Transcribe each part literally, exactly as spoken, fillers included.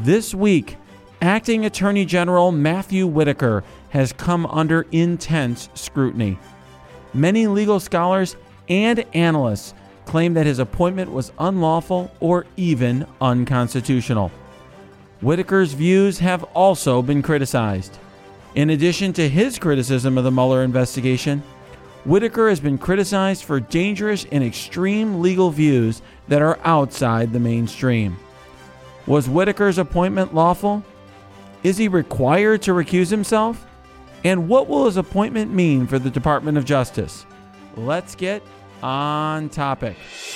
This week, Acting Attorney General Matthew Whitaker has come under intense scrutiny. Many legal scholars and analysts claim that his appointment was unlawful or even unconstitutional. Whitaker's views have also been criticized. In addition to his criticism of the Mueller investigation, Whitaker has been criticized for dangerous and extreme legal views that are outside the mainstream. Was Whitaker's appointment lawful? Is he required to recuse himself? And what will his appointment mean for the Department of Justice? Let's get on topic.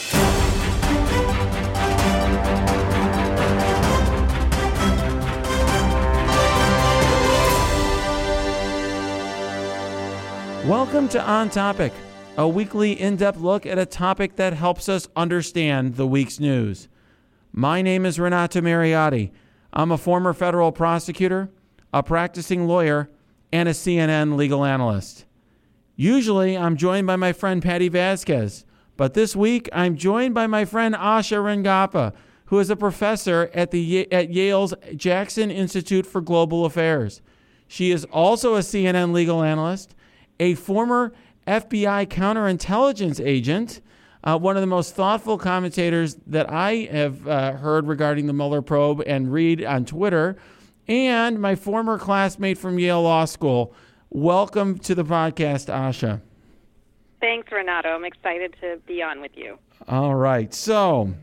Welcome to On Topic, a weekly in-depth look at a topic that helps us understand the week's news. My name is Renato Mariotti. I'm a former federal prosecutor, a practicing lawyer, and a C N N legal analyst. Usually, I'm joined by my friend Patty Vasquez, but this week, I'm joined by my friend Asha Rangappa, who is a professor at the at Yale's Jackson Institute for Global Affairs. She is also a C N N legal analyst, a former F B I counterintelligence agent, uh, one of the most thoughtful commentators that I have uh, heard regarding the Mueller probe and read on Twitter, and my former classmate from Yale Law School. Welcome to the podcast, Asha. Thanks, Renato. I'm excited to be on with you. All right. So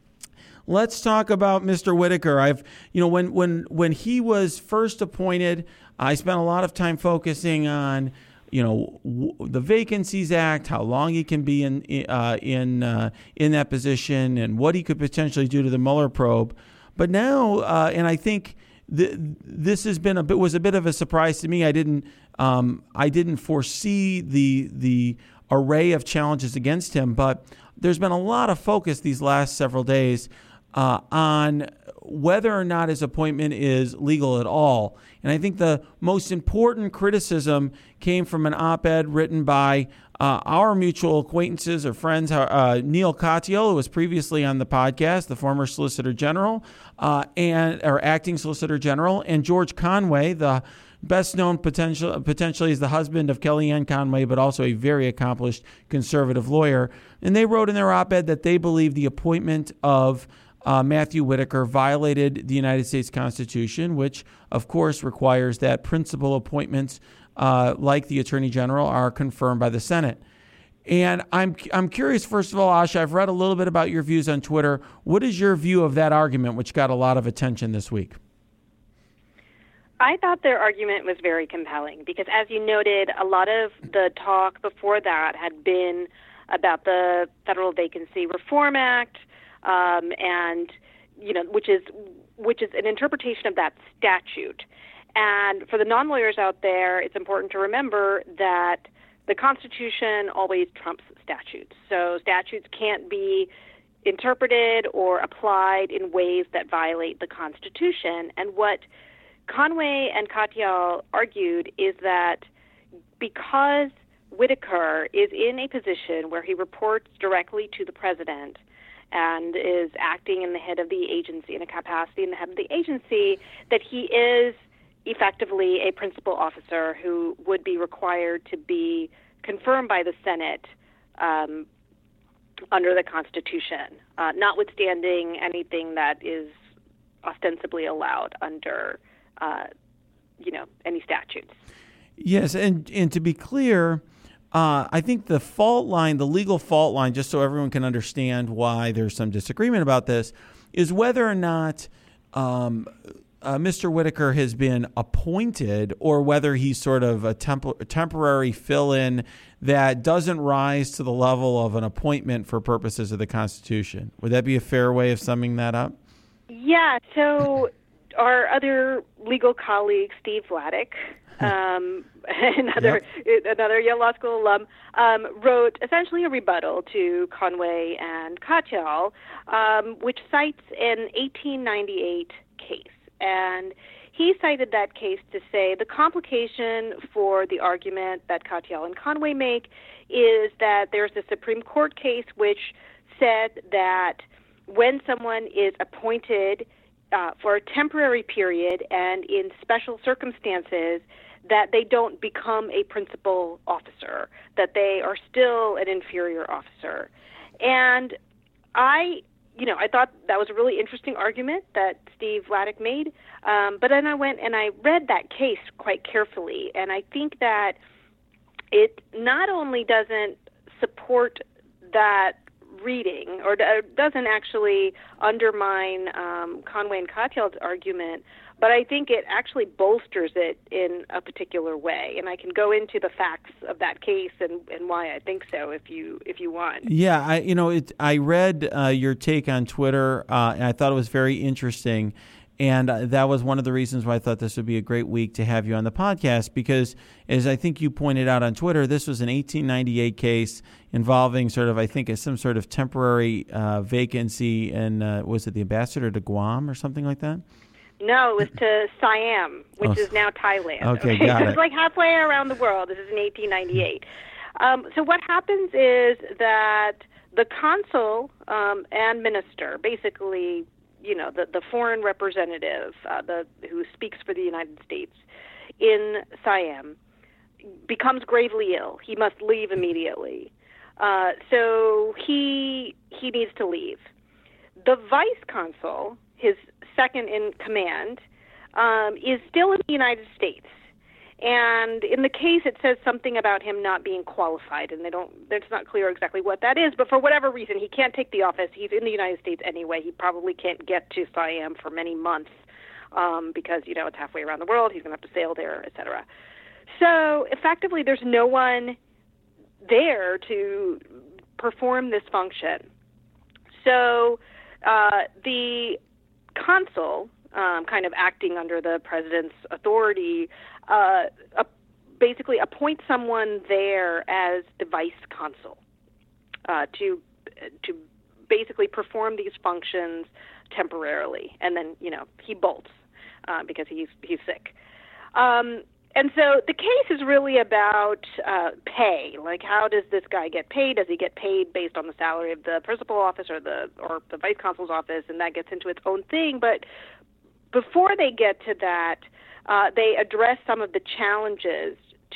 let's talk about Mister Whitaker. I've, you know, when when when he was first appointed, I spent a lot of time focusing on, you know, w- the Vacancies Act, how long he can be in uh, in uh, in that position, and what he could potentially do to the Mueller probe. But now, uh, and I think th- this has been a bit was a bit of a surprise to me. I didn't um, I didn't foresee the the array of challenges against him, but there's been a lot of focus these last several days uh, on whether or not his appointment is legal at all. And I think the most important criticism came from an op-ed written by uh, our mutual acquaintances or friends, uh, Neil Katyal, who was previously on the podcast, the former Solicitor General, uh, and or acting Solicitor General, and George Conway, the best known potential, potentially as the husband of Kellyanne Conway, but also a very accomplished conservative lawyer. And they wrote in their op-ed that they believe the appointment of Uh, Matthew Whitaker violated the United States Constitution, which, of course, requires that principal appointments uh, like the Attorney General are confirmed by the Senate. And I'm I'm curious, first of all, Asha, I've read a little bit about your views on Twitter. What is your view of that argument, which got a lot of attention this week? I thought their argument was very compelling because, as you noted, a lot of the talk before that had been about the Federal Vacancy Reform Act, Um, and, you know, which is which is an interpretation of that statute. And for the non-lawyers out there, it's important to remember that the Constitution always trumps statutes. So statutes can't be interpreted or applied in ways that violate the Constitution. And what Conway and Katyal argued is that because Whitaker is in a position where he reports directly to the president and is acting in the head of the agency, in a capacity in the head of the agency, that he is effectively a principal officer who would be required to be confirmed by the Senate um, under the Constitution, uh, notwithstanding anything that is ostensibly allowed under, uh, you know, any statutes. Yes, and, and to be clear, Uh, I think the fault line, the legal fault line, just so everyone can understand why there's some disagreement about this, is whether or not um, uh, Mister Whitaker has been appointed or whether he's sort of a, temp- a temporary fill-in that doesn't rise to the level of an appointment for purposes of the Constitution. Would that be a fair way of summing that up? Yeah, so our other legal colleague, Steve Vladeck, um, another yep. another Yale Law School alum, um, wrote essentially a rebuttal to Conway and Katyal, um, which cites an eighteen ninety-eight case. And he cited that case to say the complication for the argument that Katyal and Conway make is that there's a Supreme Court case which said that when someone is appointed uh, for a temporary period and in special circumstances that they don't become a principal officer, that they are still an inferior officer. And I, you know, I thought that was a really interesting argument that Steve Vladeck made. Um, but then I went and I read that case quite carefully, and I think that it not only doesn't support that reading or doesn't actually undermine um, Conway and Cottrell's argument, but I think it actually bolsters it in a particular way. And I can go into the facts of that case and, and why I think so if you if you want. Yeah, I you know it. I read uh, your take on Twitter, uh, and I thought it was very interesting. And that was one of the reasons why I thought this would be a great week to have you on the podcast, because, as I think you pointed out on Twitter, this was an eighteen ninety-eight case involving sort of, I think, some sort of temporary uh, vacancy, and uh, was it the ambassador to Guam or something like that? No, it was to Siam, which oh, is now Thailand. Okay, okay? got so it. It's like halfway around the world. This is in eighteen ninety-eight. Um, so what happens is that the consul um, and minister, basically, you know, the, the foreign representative, uh, the who speaks for the United States in Siam, becomes gravely ill. He must leave immediately. Uh, so he he needs to leave. The vice consul, his second in command, um, is still in the United States. And in the case, it says something about him not being qualified, and they don't. It's not clear exactly what that is. But for whatever reason, he can't take the office. He's in the United States anyway. He probably can't get to Siam for many months um, because you know it's halfway around the world. He's going to have to sail there, et cetera. So effectively, there's no one there to perform this function. So uh, the consul, um, kind of acting under the president's authority, uh, uh, basically appoints someone there as the vice consul uh, to to basically perform these functions temporarily, and then you know he bolts uh, because he's he's sick. Um, And so the case is really about uh, pay. Like, how does this guy get paid? Does he get paid based on the salary of the principal office or the or the vice consul's office? And that gets into its own thing. But before they get to that, uh, they address some of the challenges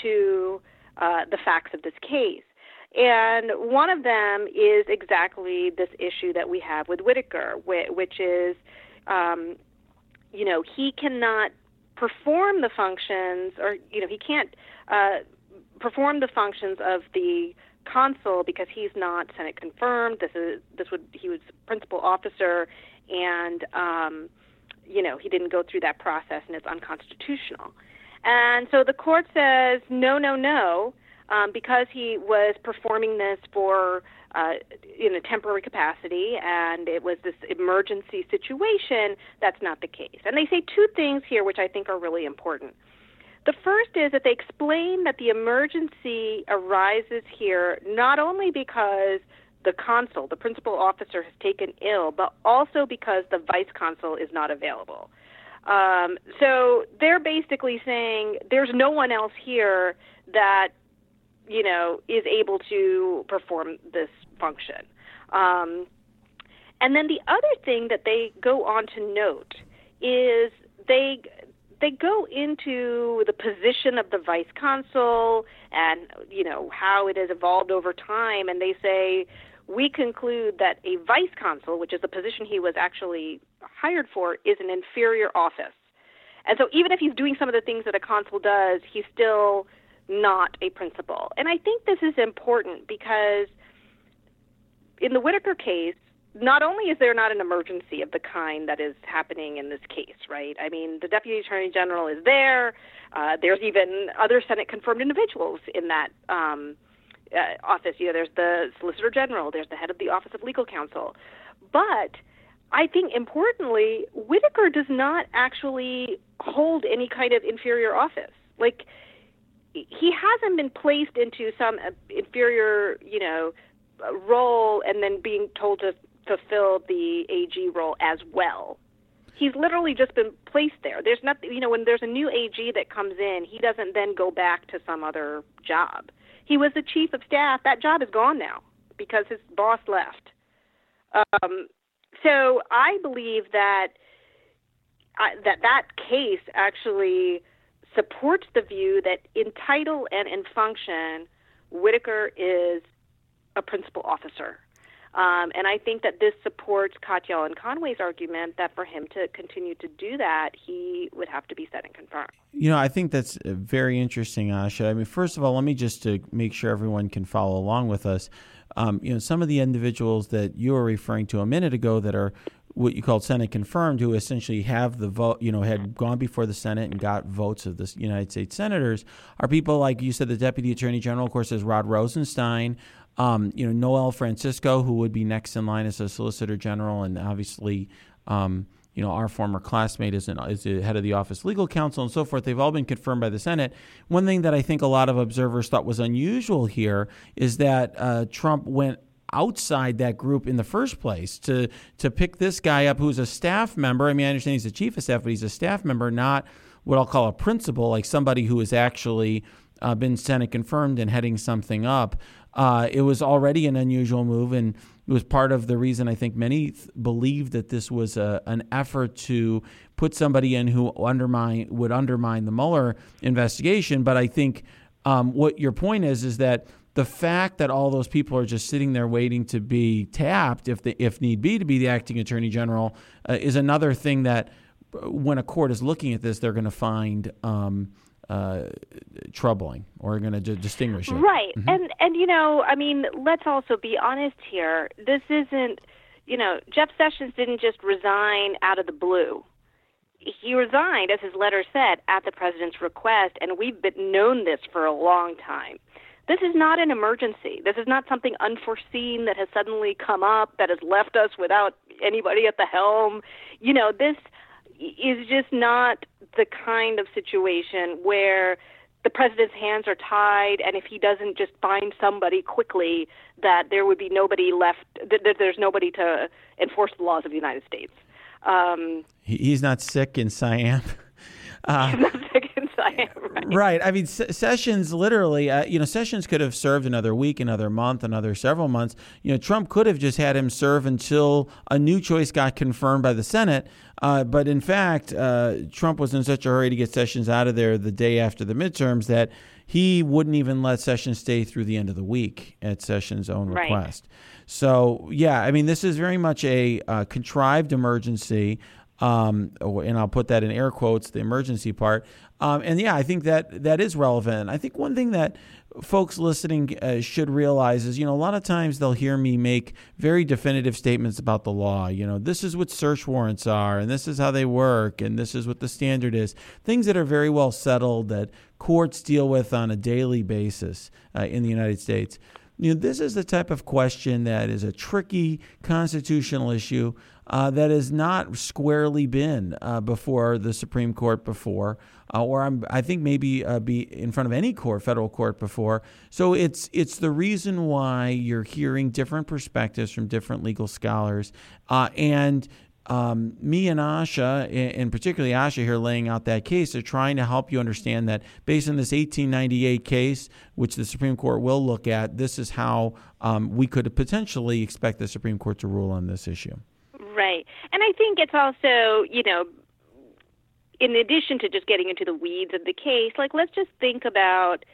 to uh, the facts of this case. And one of them is exactly this issue that we have with Whitaker, which is, um, you know, he cannot perform the functions, or you know, he can't uh, perform the functions of the consul because he's not Senate confirmed. This is this would he was principal officer, and um, you know, he didn't go through that process, and it's unconstitutional. And so the court says no, no, no, um, because he was performing this for uh, in a temporary capacity, and it was this emergency situation. That's not the case. And they say two things here which I think are really important. The first is that they explain that the emergency arises here not only because the consul, the principal officer, has taken ill, but also because the vice consul is not available. Um, so they're basically saying there's no one else here that, you know, is able to perform this function. Um, and then the other thing that they go on to note is they they go into the position of the vice consul and, you know, how it has evolved over time, and they say, we conclude that a vice consul, which is the position he was actually hired for, is an inferior office. And so even if he's doing some of the things that a consul does, he's still not a principal. And I think this is important because in the Whitaker case, not only is there not an emergency of the kind that is happening in this case, right? I mean, the Deputy Attorney General is there. Uh, there's even other Senate-confirmed individuals in that um, uh, office. You know, there's the Solicitor General. There's the head of the Office of Legal Counsel. But I think, importantly, Whitaker does not actually hold any kind of inferior office. Like, he hasn't been placed into some inferior, you know, role and then being told to fulfill the A G role as well. He's literally just been placed there. There's not, you know, when there's a new A G that comes in, he doesn't then go back to some other job. He was the chief of staff. That job is gone now because his boss left. Um, so I believe that uh, that that case actually supports the view that in title and in function, Whitaker is a principal officer. Um, and I think that this supports Katyal and Conway's argument that for him to continue to do that, he would have to be Senate confirmed. You know, I think that's very interesting, Asha. I mean, first of all, let me just to make sure everyone can follow along with us. Um, you know, some of the individuals that you were referring to a minute ago that are what you called Senate confirmed, who essentially have the vote, you know, had gone before the Senate and got votes of the United States senators, are people like you said, the Deputy Attorney General, of course, is Rod Rosenstein. Um, you know, Noel Francisco, who would be next in line as a Solicitor General, and obviously, um, you know, our former classmate is, an, is the head of the Office of Legal Counsel and so forth. They've all been confirmed by the Senate. One thing that I think a lot of observers thought was unusual here is that uh, Trump went outside that group in the first place to to pick this guy up who's a staff member. I mean, I understand he's the chief of staff, but he's a staff member, not what I'll call a principal, like somebody who has actually uh, been Senate confirmed and heading something up. Uh, it was already an unusual move, and it was part of the reason I think many th- believed that this was a, an effort to put somebody in who undermine would undermine the Mueller investigation. But I think um, what your point is is that the fact that all those people are just sitting there waiting to be tapped, if the, if need be, to be the acting attorney general, uh, is another thing that when a court is looking at this, they're going to find um, uh, troubling or going to d- distinguish it. Right. Mm-hmm. And, and, you know, I mean, let's also be honest here. This isn't, you know, Jeff Sessions didn't just resign out of the blue. He resigned, as his letter said, at the president's request, and we've been known this for a long time. This is not an emergency. This is not something unforeseen that has suddenly come up that has left us without anybody at the helm. You know, this is just not the kind of situation where the president's hands are tied, and if he doesn't just find somebody quickly, that there would be nobody left, that there's nobody to enforce the laws of the United States. Um, He's not sick in Siam. Uh, he's not sick in Siam, right? Right. I mean, S- Sessions literally, uh, you know, Sessions could have served another week, another month, another several months. You know, Trump could have just had him serve until a new choice got confirmed by the Senate. Uh, but in fact, uh, Trump was in such a hurry to get Sessions out of there the day after the midterms that he wouldn't even let Sessions stay through the end of the week at Sessions' own right. request. So, yeah, I mean, this is very much a uh, contrived emergency. Um, and I'll put that in air quotes, the emergency part. Um, and yeah, I think that that is relevant. I think one thing that folks listening uh, should realize is, you know, a lot of times they'll hear me make very definitive statements about the law. You know, this is what search warrants are, and this is how they work, and this is what the standard is. Things that are very well settled that courts deal with on a daily basis uh, in the United States. You know, this is the type of question that is a tricky constitutional issue uh, that has not squarely been uh, before the Supreme Court before, uh, or I'm, I think maybe uh, be in front of any court, federal court before. So it's it's the reason why you're hearing different perspectives from different legal scholars, uh, and Um, me and Asha, and particularly Asha here laying out that case, are trying to help you understand that based on this eighteen ninety-eight case, which the Supreme Court will look at, this is how um, we could potentially expect the Supreme Court to rule on this issue. Right. And I think it's also, you know, in addition to just getting into the weeds of the case, like let's just think about,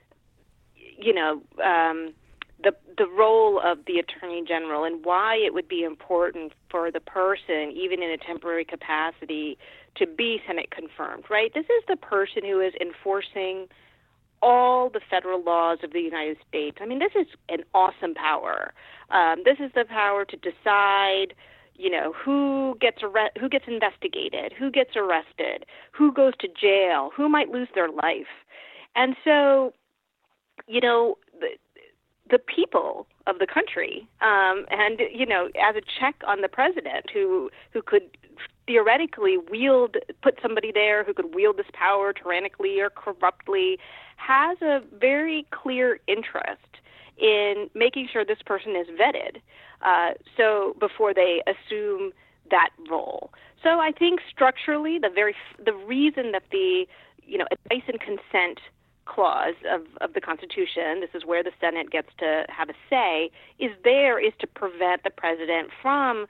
you know, um, the the role of the Attorney General and why it would be important for the person, even in a temporary capacity, to be Senate confirmed, right? This is the person who is enforcing all the federal laws of the United States. I mean, this is an awesome power. Um, this is the power to decide, you know, who gets arre- who gets investigated, who gets arrested, who goes to jail, who might lose their life. And so, you know, the, the people of the country, um, and, you know, as a check on the president who who could theoretically wield, put somebody there who could wield this power tyrannically or corruptly, has a very clear interest in making sure this person is vetted uh, so before they assume that role. So I think structurally, the very the reason that the, you know, advice and consent clause of, of the Constitution, this is where the Senate gets to have a say, is there is to prevent the president from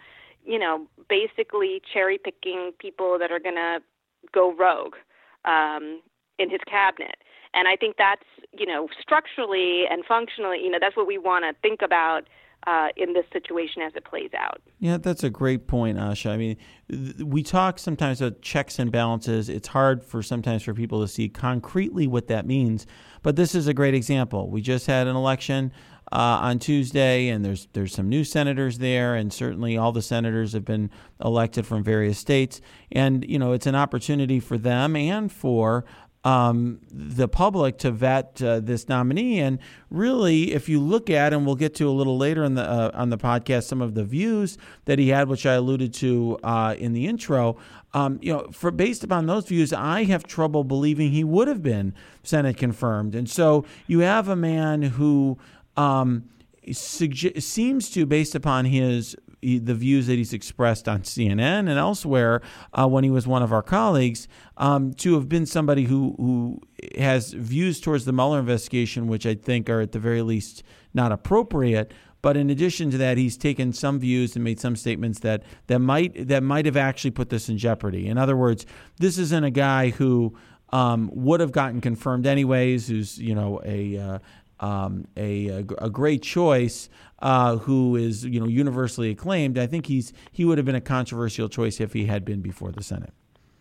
you know, basically cherry picking people that are going to go rogue um, in his cabinet. And I think that's, you know, structurally and functionally, you know, that's what we want to think about uh, in this situation as it plays out. Yeah, that's a great point, Asha. I mean, th- we talk sometimes about checks and balances. It's hard for sometimes for people to see concretely what that means. But this is a great example. We just had an election uh, on Tuesday, and there's there's some new senators there, and certainly all the senators have been elected from various states. And, you know, it's an opportunity for them and for Um, the public to vet uh, this nominee. And really, if you look at, and we'll get to a little later in the uh, on the podcast, some of the views that he had, which I alluded to uh, in the intro, um, you know, for based upon those views, I have trouble believing he would have been Senate confirmed. And so you have a man who um, suge- seems to, based upon his the views that he's expressed on C N N and elsewhere uh, when he was one of our colleagues, um, to have been somebody who, who has views towards the Mueller investigation, which I think are at the very least not appropriate. But in addition to that, he's taken some views and made some statements that, that might that might have actually put this in jeopardy. In other words, this isn't a guy who um, would have gotten confirmed anyways, who's, you know, a uh, Um, a, a great choice uh, who is, you know, universally acclaimed. I think he's he would have been a controversial choice if he had been before the Senate.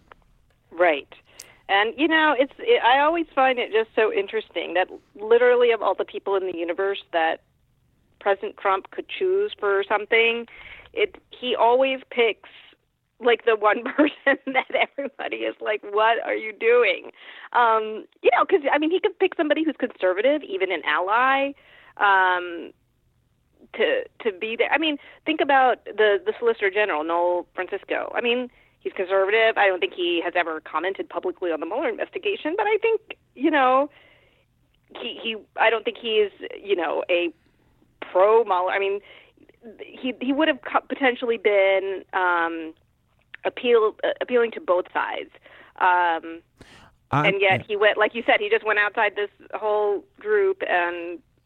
Right. And, you know, it's it, I always find it just so interesting that literally of all the people in the universe that President Trump could choose for something, it he always picks like the one person that everybody is like, what are you doing? Um, you know, because, I mean, he could pick somebody who's conservative, even an ally, um, to to be there. I mean, think about the, the Solicitor General, Noel Francisco. I mean, he's conservative. I don't think he has ever commented publicly on the Mueller investigation, but I think, you know, he, he I don't think he's, you know, a pro-Mueller. I mean, he, he would have potentially been um, appeal uh, appealing to both sides. Um, I, and yet he went, like you said, he just went outside this whole group and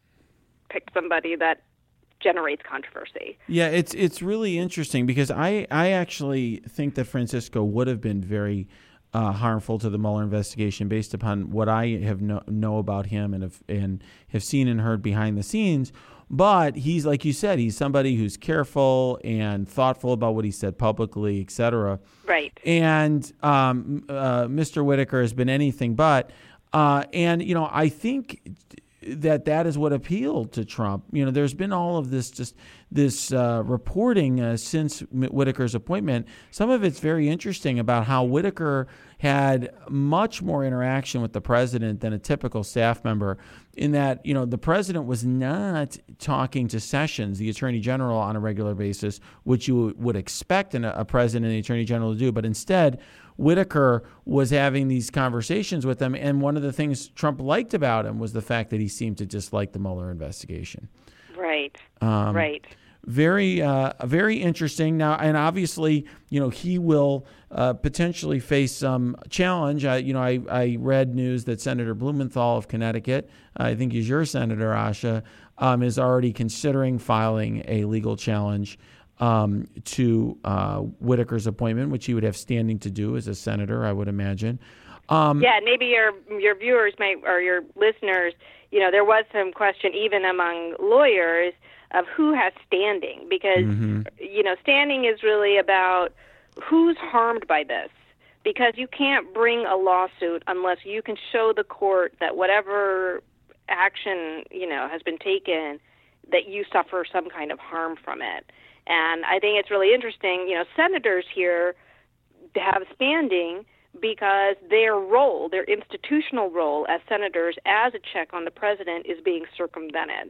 picked somebody that generates controversy. Yeah, it's it's really interesting because I, I actually think that Francisco would have been very uh, harmful to the Mueller investigation based upon what I have know, know about him and have, and have seen and heard behind the scenes. But he's, like you said, he's somebody who's careful and thoughtful about what he said publicly, et cetera. Right. And um, uh, Mister Whitaker has been anything but. Uh, and, you know, I think that that is what appealed to Trump. You know, there's been all of this just this uh, reporting uh, since Whitaker's appointment. Some of it's very interesting about how Whitaker had much more interaction with the president than a typical staff member, in that, you know, the president was not talking to Sessions, the attorney general, on a regular basis, which you would expect a, a president and the attorney general to do. But instead, Whitaker was having these conversations with them. And one of the things Trump liked about him was the fact that he seemed to dislike the Mueller investigation. Right. Um, right. Very, uh, very interesting. Now, and obviously, you know, he will uh, potentially face some challenge. I, you know, I, I read news that Senator Blumenthal of Connecticut, I think he's your senator, Asha, um, is already considering filing a legal challenge um, to uh, Whitaker's appointment, which he would have standing to do as a senator, I would imagine. Um, yeah, maybe your your viewers may, or your listeners, you know, there was some question even among lawyers of who has standing, because, mm-hmm. you know, standing is really about who's harmed by this, because you can't bring a lawsuit unless you can show the court that whatever action, you know, has been taken, that you suffer some kind of harm from it. And I think it's really interesting, you know, senators here have standing because their role, their institutional role as senators as a check on the president, is being circumvented.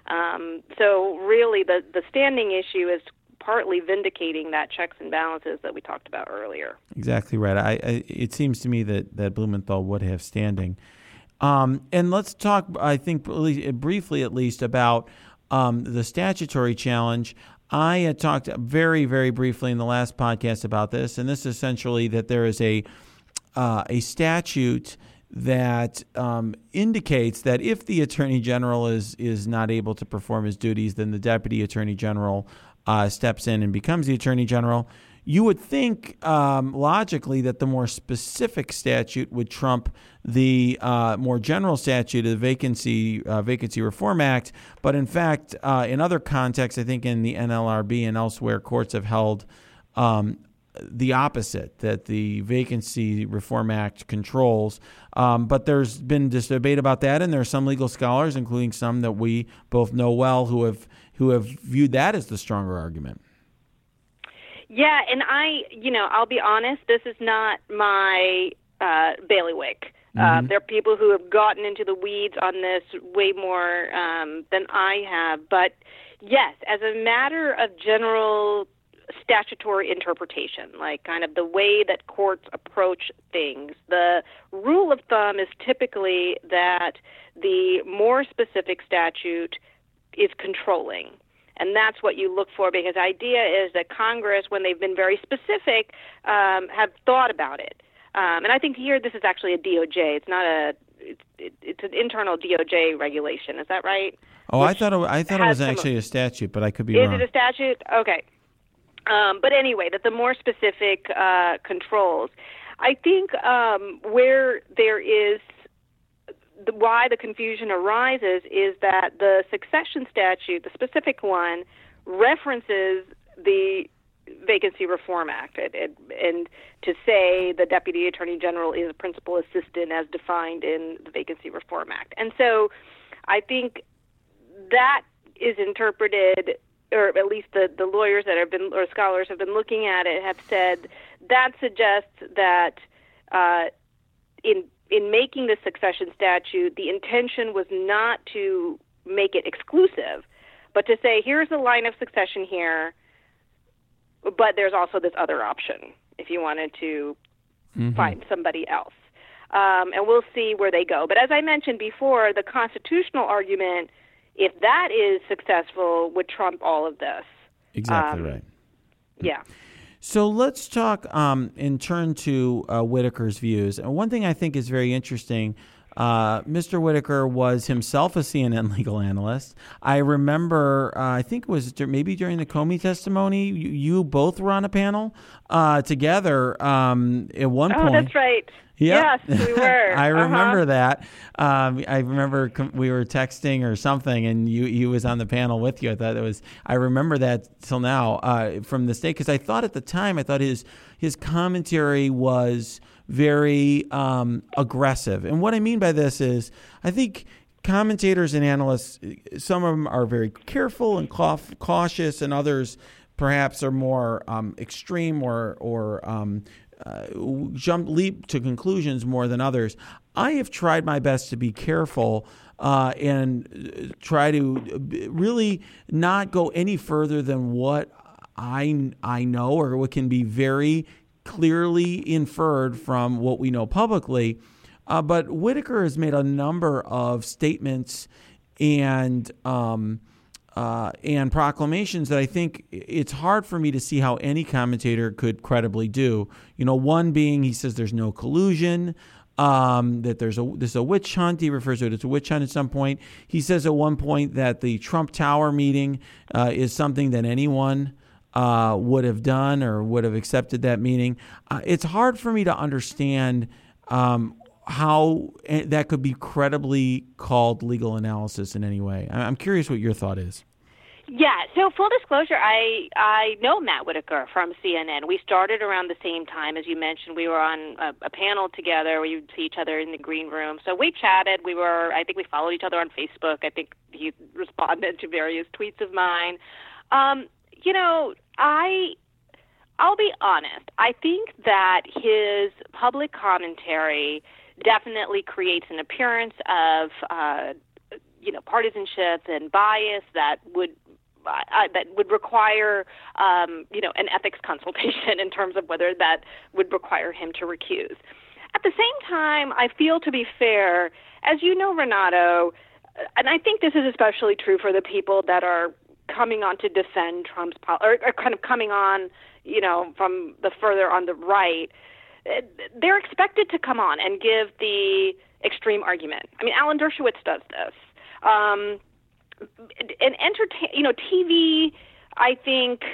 Um, so really the, the standing issue is partly vindicating that checks and balances that we talked about earlier. Exactly right. I, I it seems to me that, that Blumenthal would have standing. Um, and let's talk, I think, briefly at least, about um, the statutory challenge. I had talked very, very briefly in the last podcast about this, and this is essentially that there is a uh, a statute that um, indicates that if the Attorney General is is not able to perform his duties, then the Deputy Attorney General uh, steps in and becomes the Attorney General. You would think um, logically that the more specific statute would trump the uh, more general statute of the Vacancy uh, Vacancy Reform Act. But in fact, uh, in other contexts, I think in the N L R B and elsewhere, courts have held um, the opposite, that the Vacancy Reform Act controls. Um, but there's been this debate about that, and there are some legal scholars, including some that we both know well, who have who have viewed that as the stronger argument. Yeah, and I, you know, I'll be honest, this is not my uh, bailiwick. Mm-hmm. Uh, there are people who have gotten into the weeds on this way more um, than I have. But yes, as a matter of general statutory interpretation, like kind of the way that courts approach things, the rule of thumb is typically that the more specific statute is controlling. And that's what you look for, because the idea is that Congress, when they've been very specific, um, have thought about it. Um, and I think here this is actually a D O J. It's not a it's, it, it's an internal D O J regulation. Is that right? Oh, Which I thought it, I thought it was actually a statute, but I could be is wrong. Is it a statute? Okay. Um, but anyway, that the more specific uh, controls. I think um, where there is The, why the confusion arises is that the succession statute, the specific one, references the Vacancy Reform Act, it, it, and to say the Deputy Attorney General is a principal assistant as defined in the Vacancy Reform Act. And so I think that is interpreted, or at least the, the lawyers that have been, or scholars have been looking at it, have said that suggests that uh, in In making the succession statute, the intention was not to make it exclusive, but to say, here's the line of succession here, but there's also this other option if you wanted to mm-hmm. find somebody else. Um, and we'll see where they go. But as I mentioned before, the constitutional argument, if that is successful, would trump all of this. Exactly um, right. Yeah. So let's talk um, and turn to uh, Whitaker's views. And one thing I think is very interesting, uh, Mister Whitaker was himself a C N N legal analyst. I remember, uh, I think it was maybe during the Comey testimony, you, you both were on a panel uh, together um, at one oh, point. Oh, that's right. Yep. Yes, we were. I remember uh-huh. that. Um, I remember com- we were texting or something, and you he was on the panel with you. I thought it was. I remember that till now uh, from this day, because I thought at the time I thought his his commentary was very um, aggressive. And what I mean by this is, I think commentators and analysts, some of them are very careful and cautious, and others perhaps are more um, extreme or or um, Uh, jump leap to conclusions more than others. I have tried my best to be careful uh, and try to really not go any further than what I I know, or what can be very clearly inferred from what we know publicly. Uh, but Whitaker has made a number of statements and um, Uh, and proclamations that I think it's hard for me to see how any commentator could credibly do. You know, one being he says there's no collusion, um, that there's a this is a witch hunt. He refers to it as a witch hunt at some point. He says at one point that the Trump Tower meeting uh, is something that anyone uh, would have done or would have accepted that meeting. Uh, it's hard for me to understand um, how that could be credibly called legal analysis in any way. I'm curious what your thought is. Yeah, so full disclosure, I I know Matt Whitaker from C N N. We started around the same time. As you mentioned, we were on a, a panel together. We would see each other in the green room. So we chatted. We were, I think we followed each other on Facebook. I think he responded to various tweets of mine. Um, you know, I... I'll be honest. I think that his public commentary definitely creates an appearance of, uh, you know, partisanship and bias that would uh, that would require, um, you know, an ethics consultation in terms of whether that would require him to recuse. At the same time, I feel, to be fair, as you know, Renato, and I think this is especially true for the people that are coming on to defend Trump's pol- or, or kind of coming on, you know, from the further on the right. They're expected to come on and give the extreme argument. I mean, Alan Dershowitz does this. Um, and entertain, you know, T V I think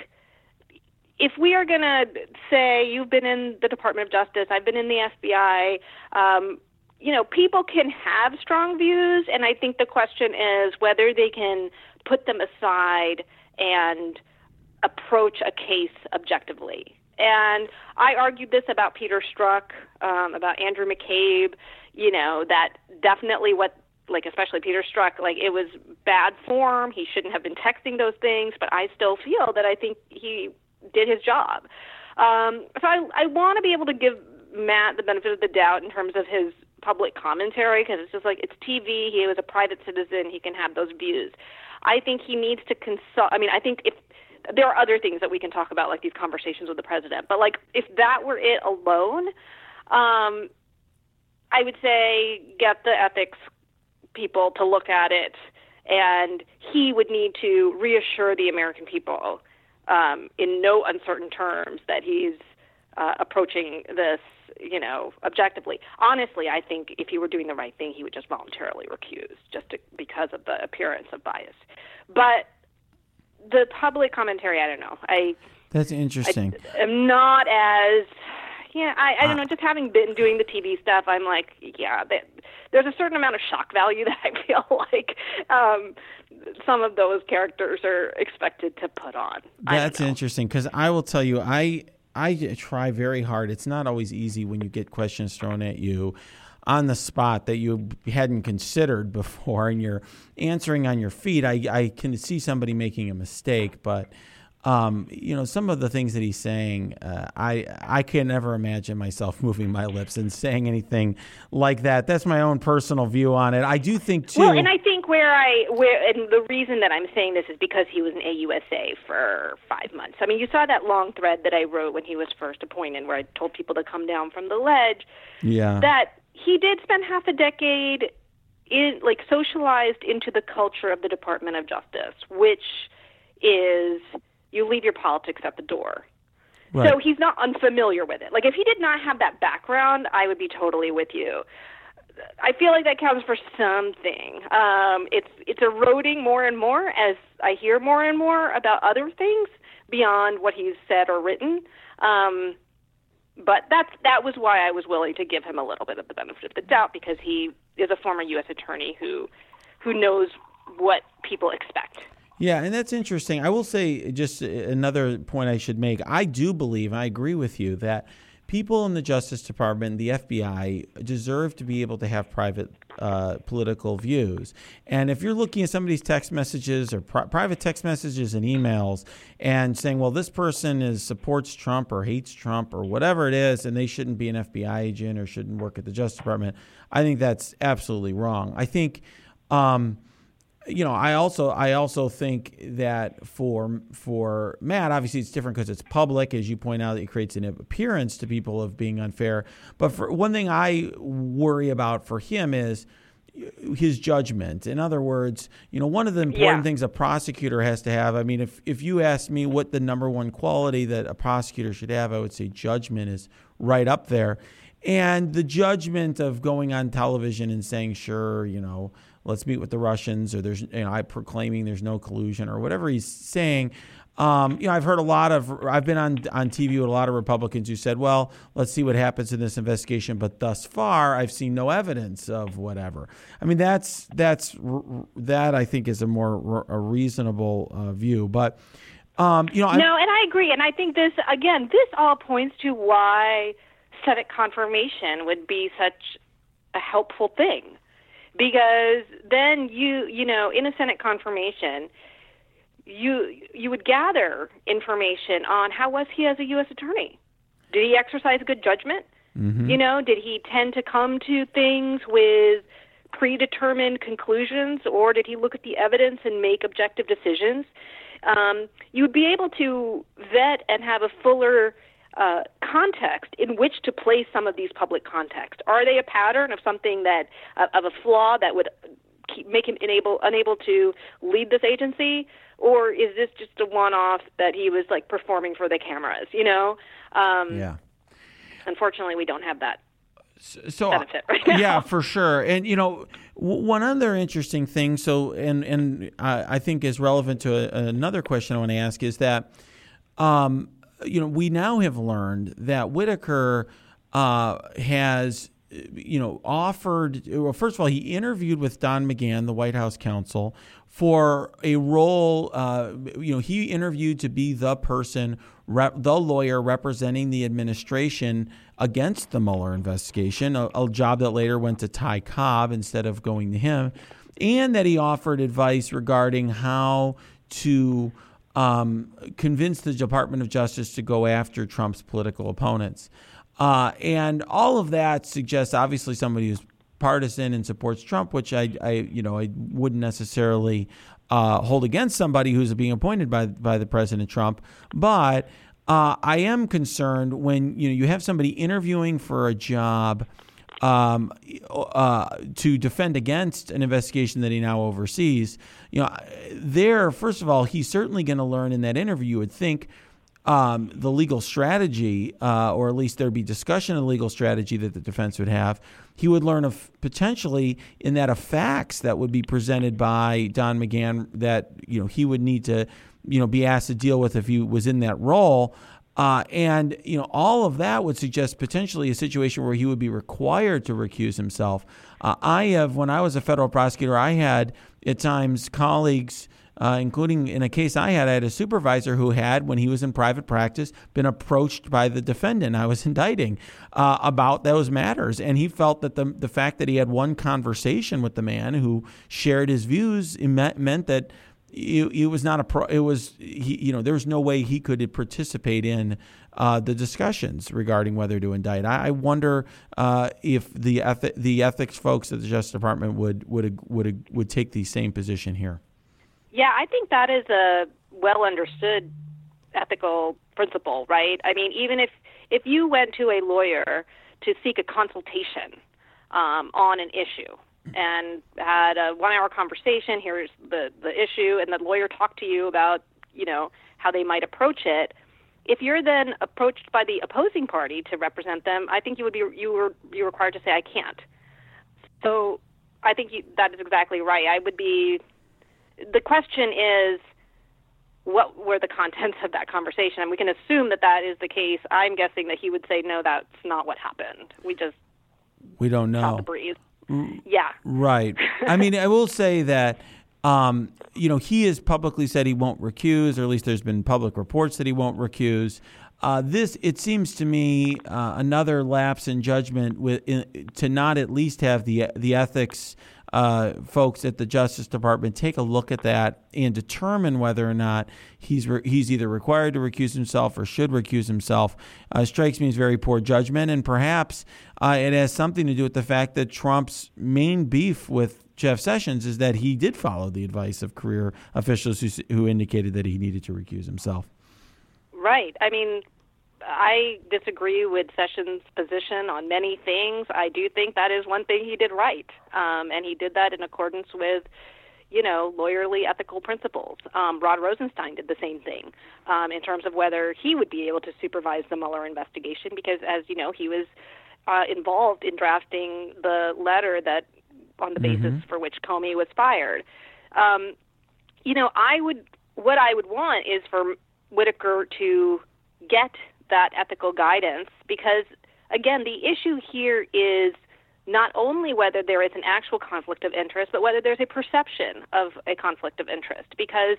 if we are going to say you've been in the Department of Justice, I've been in the F B I, um, you know, people can have strong views, and I think the question is whether they can put them aside and approach a case objectively. And I argued this about Peter Strzok, um, about Andrew McCabe, you know, that definitely what, like especially Peter Strzok, like it was bad form. He shouldn't have been texting those things, but I still feel that I think he did his job. Um, so I, I want to be able to give Matt the benefit of the doubt in terms of his public commentary, because it's just like, it's T V. He was a private citizen. He can have those views. I think he needs to consult. I mean, I think if there are other things that we can talk about, like these conversations with the president, but like if that were it alone, um, I would say get the ethics people to look at it, and he would need to reassure the American people um, in no uncertain terms that he's uh, approaching this, you know, objectively. Honestly, I think if he were doing the right thing, he would just voluntarily recuse, just to, because of the appearance of bias. But the public commentary, I don't know. I That's interesting. I, I'm not as, yeah, I, I don't know, just having been doing the T V stuff, I'm like, yeah, that, there's a certain amount of shock value that I feel like um, some of those characters are expected to put on. That's interesting, because I will tell you, I I try very hard. It's not always easy when you get questions thrown at you on the spot that you hadn't considered before, and you're answering on your feet. I, I can see somebody making a mistake, but um, you know, some of the things that he's saying, uh, I I can never imagine myself moving my lips and saying anything like that. That's my own personal view on it. I do think too. Well, and I think where I where and the reason that I'm saying this is because he was an A U S A for five months. I mean, you saw that long thread that I wrote when he was first appointed, where I told people to come down from the ledge. Yeah. That he did spend half a decade in, like, socialized into the culture of the Department of Justice, which is you leave your politics at the door. Right. So he's not unfamiliar with it. Like, if he did not have that background, I would be totally with you. I feel like that counts for something. Um, it's it's eroding more and more as I hear more and more about other things beyond what he's said or written. Um, but that's that was why I was willing to give him a little bit of the benefit of the doubt, because he is a former U S attorney who who knows what people expect. Yeah, and that's interesting. I will say just another point I should make. I do believe, I agree with you, that people in the Justice Department, the F B I, deserve to be able to have private uh, political views. And if you're looking at somebody's text messages or pri- private text messages and emails and saying, well, this person is supports Trump or hates Trump or whatever it is, and they shouldn't be an F B I agent or shouldn't work at the Justice Department, I think that's absolutely wrong. I think... Um, You know, I also I also think that for for Matt, obviously it's different because it's public, as you point out. It creates an appearance to people of being unfair. But for one thing I worry about for him is his judgment. In other words, you know, one of the important yeah. things a prosecutor has to have. I mean, if if you ask me what the number one quality that a prosecutor should have, I would say judgment is right up there. And the judgment of going on television and saying, sure, you know, let's meet with the Russians, or there's, you know, I proclaiming there's no collusion, or whatever he's saying. Um, you know, I've heard a lot of, I've been on on T V with a lot of Republicans who said, well, let's see what happens in this investigation. But thus far, I've seen no evidence of whatever. I mean, that's that's that I think is a more a reasonable uh, view. But um, you know, no, I'm, and I agree, and I think this again, this all points to why Senate confirmation would be such a helpful thing. Because then you, you know, in a Senate confirmation, you you would gather information on how was he as a U S attorney. Did he exercise good judgment? Mm-hmm. You know, did he tend to come to things with predetermined conclusions, or did he look at the evidence and make objective decisions? Um, you would be able to vet and have a fuller Uh, context in which to place some of these public contexts. Are they a pattern of something that uh, of a flaw that would keep, make him unable unable to lead this agency, or is this just a one-off that he was like performing for the cameras? You know, um, yeah. Unfortunately, we don't have that. so benefit right now. Yeah, for sure. And you know, w- one other interesting thing. So, and and uh, I think is relevant to a, another question I want to ask is that, um, you know, we now have learned that Whitaker uh, has, you know, offered. Well, first of all, he interviewed with Don McGahn, the White House counsel, for a role. Uh, you know, he interviewed to be the person, rep, the lawyer representing the administration against the Mueller investigation, a, a job that later went to Ty Cobb instead of going to him, and that he offered advice regarding how to um, convince the Department of Justice to go after Trump's political opponents. Uh, and all of that suggests, obviously, somebody who's partisan and supports Trump, which I, I you know, I wouldn't necessarily uh, hold against somebody who's being appointed by by the President Trump, but Uh, I am concerned when you know you have somebody interviewing for a job um, uh, to defend against an investigation that he now oversees. You know, there, first of all, he's certainly going to learn in that interview. You would think um, the legal strategy, uh, or at least there'd be discussion of legal strategy that the defense would have. He would learn of potentially in that of facts that would be presented by Don McGahn that you know he would need to. you know, be asked to deal with if he was in that role. Uh, and, you know, all of that would suggest potentially a situation where he would be required to recuse himself. Uh, I have, when I was a federal prosecutor, I had at times colleagues, uh, including in a case I had, I had a supervisor who had, when he was in private practice, been approached by the defendant I was indicting uh, about those matters. And he felt that the the fact that he had one conversation with the man who shared his views it meant, meant that It, it was not a pro. It was he, you know there was no way he could participate in uh, the discussions regarding whether to indict. I, I wonder uh, if the ethi- the ethics folks at the Justice Department would would would would take the same position here. Yeah, I think that is a well understood ethical principle, right? I mean, even if if you went to a lawyer to seek a consultation um, on an issue, and had a one-hour conversation, here's the, the issue, and the lawyer talked to you about, you know, how they might approach it. If you're then approached by the opposing party to represent them, I think you would be you were you were required to say, I can't. So I think you, that is exactly right. I would be. The question is, what were the contents of that conversation? And we can assume that that is the case. I'm guessing that he would say, no, that's not what happened. We just we don't know. Caught the breeze. Yeah. Right. I mean, I will say that, um, you know, he has publicly said he won't recuse, or at least there's been public reports that he won't recuse. Uh, this, it seems to me, uh, another lapse in judgment with in, to not at least have the the ethics uh, folks at the Justice Department take a look at that and determine whether or not he's re- he's either required to recuse himself or should recuse himself. Uh, strikes me as very poor judgment, and perhaps uh, it has something to do with the fact that Trump's main beef with Jeff Sessions is that he did follow the advice of career officials who, who indicated that he needed to recuse himself. Right. I mean, I disagree with Sessions' position on many things. I do think that is one thing he did right, um, and he did that in accordance with, you know, lawyerly ethical principles. Um, Rod Rosenstein did the same thing um, in terms of whether he would be able to supervise the Mueller investigation because, as you know, he was uh, involved in drafting the letter that on the basis mm-hmm. for which Comey was fired. Um, you know, I would what I would want is for Whitaker to get that ethical guidance because, again, the issue here is not only whether there is an actual conflict of interest, but whether there's a perception of a conflict of interest. Because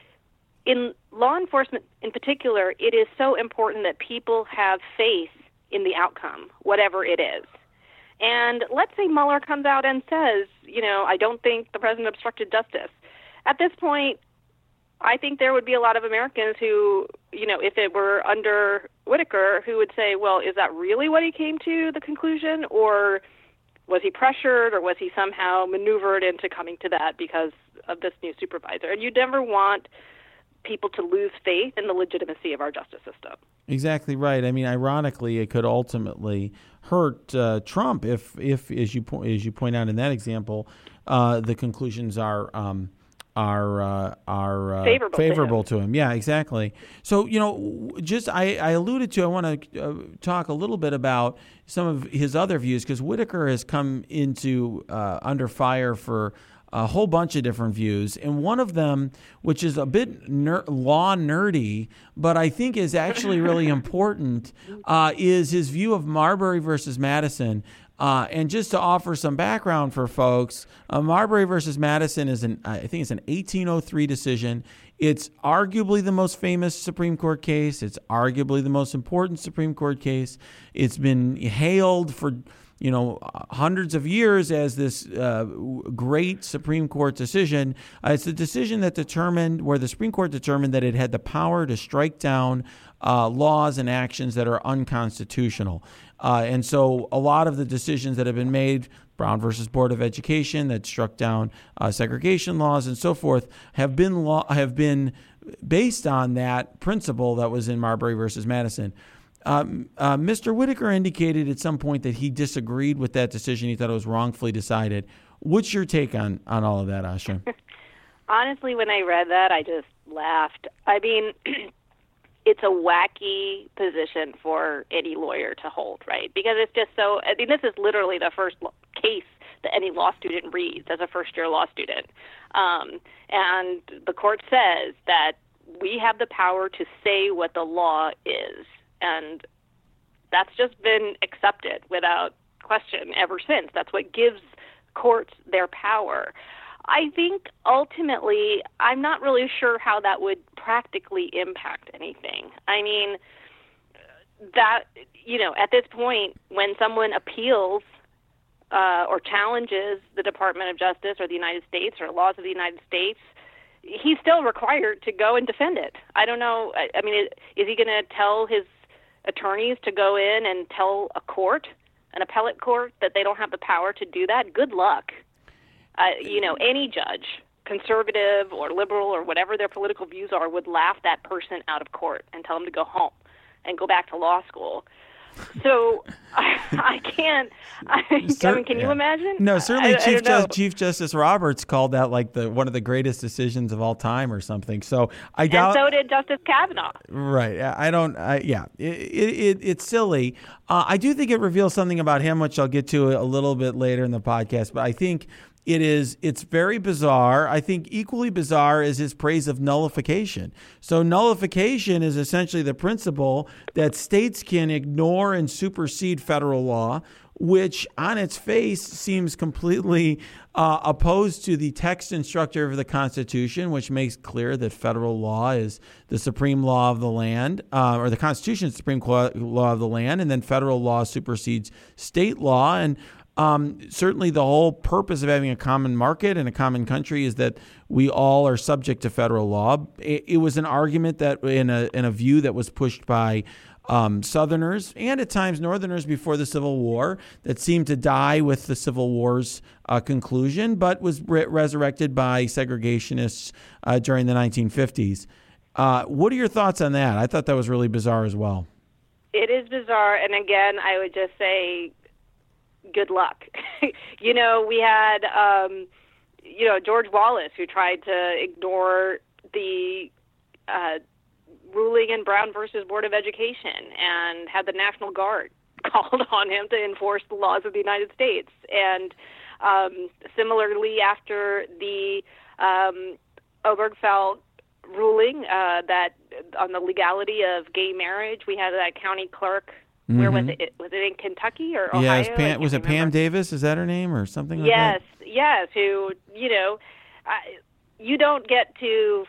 in law enforcement in particular, it is so important that people have faith in the outcome, whatever it is. And let's say Mueller comes out and says, you know, I don't think the president obstructed justice. At this point, I think there would be a lot of Americans who, you know, if it were under Whitaker, who would say, well, is that really what he came to the conclusion? Or was he pressured or was he somehow maneuvered into coming to that because of this new supervisor? And you never want people to lose faith in the legitimacy of our justice system. Exactly right. I mean, ironically, it could ultimately hurt uh, Trump if, if as you po- as you point out in that example, uh, the conclusions are um, are uh, are uh, favorable, favorable to, to him. Yeah, exactly. So you know, just I, I alluded to. I want to uh, talk a little bit about some of his other views, because Whitaker has come into uh, under fire for a whole bunch of different views, and one of them, which is a bit ner- law nerdy, but I think is actually really important, uh, is his view of Marbury versus Madison. Uh, and just to offer some background for folks, uh, Marbury versus Madison is an I think it's an eighteen oh three decision. It's arguably the most famous Supreme Court case. It's arguably the most important Supreme Court case. It's been hailed for you know hundreds of years as this uh, great Supreme Court decision. Uh, it's a decision that determined where the Supreme Court determined that it had the power to strike down uh, laws and actions that are unconstitutional. Uh, and so a lot of the decisions that have been made, Brown versus Board of Education, that struck down uh, segregation laws and so forth, have been law, have been based on that principle that was in Marbury versus Madison. Um, uh, Mister Whitaker indicated at some point that he disagreed with that decision. He thought it was wrongfully decided. What's your take on, on all of that, Asha? Honestly, when I read that, I just laughed. I mean... It's a wacky position for any lawyer to hold, right? Because it's just so, I mean, this is literally the first case that any law student reads as a first-year law student. Um, and the court says that we have the power to say what the law is. And that's just been accepted without question ever since. That's what gives courts their power. I think ultimately, I'm not really sure how that would practically impact anything. I mean, that, you know, at this point, when someone appeals uh, or challenges the Department of Justice or the United States or laws of the United States, he's still required to go and defend it. I don't know. I, I mean, is he going to tell his attorneys to go in and tell a court, an appellate court, that they don't have the power to do that? Good luck. Uh, you know, any judge, conservative or liberal or whatever their political views are, would laugh that person out of court and tell them to go home and go back to law school. So I, I can't. I, Cer- I mean, can yeah. you imagine? No, certainly I, Chief I Justice, Chief Justice Roberts called that like the one of the greatest decisions of all time or something. So I doubt. And so did Justice Kavanaugh. Right. I don't. I, yeah. It, it, it's silly. Uh, I do think it reveals something about him, which I'll get to a little bit later in the podcast. But I think. It is, it's very bizarre. I think equally bizarre is his praise of nullification. So nullification is essentially the principle that states can ignore and supersede federal law, which on its face seems completely uh, opposed to the text and structure of the Constitution, which makes clear that federal law is the supreme law of the land, uh, or the Constitution is the supreme law of the land, and then federal law supersedes state law. And Um, certainly the whole purpose of having a common market and a common country is that we all are subject to federal law. It, it was an argument that in a in a view that was pushed by um, Southerners and at times Northerners before the Civil War that seemed to die with the Civil War's uh, conclusion, but was re- resurrected by segregationists uh, during the nineteen fifties. Uh, what are your thoughts on that? I thought that was really bizarre as well. It is bizarre. And again, I would just say, good luck. You know, we had, um, you know, George Wallace, who tried to ignore the uh, ruling in Brown versus Board of Education and had the National Guard called on him to enforce the laws of the United States. And um, similarly, after the um, Obergefell ruling uh, that on the legality of gay marriage, we had that county clerk. Where mm-hmm. was it? Was it in Kentucky or Ohio? Yeah, it was, Pam, was it Pam Davis? Is that her name or something like yes, that? Yes, yes. Who, you know, I, you don't get to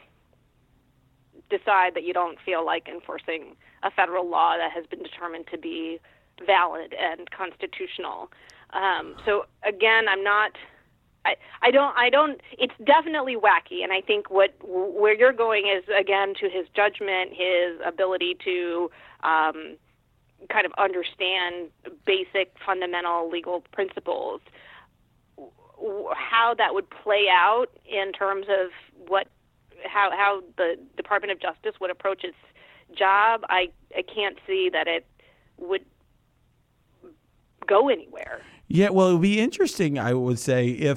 decide that you don't feel like enforcing a federal law that has been determined to be valid and constitutional. Um, so again, I'm not. I, I don't. I don't. It's definitely wacky, and I think what where you're going is again to his judgment, his ability to. Um, kind of understand basic fundamental legal principles. How that would play out in terms of what, how how the Department of Justice would approach its job, I, I can't see that it would go anywhere. Yeah, well, it would be interesting, I would say, if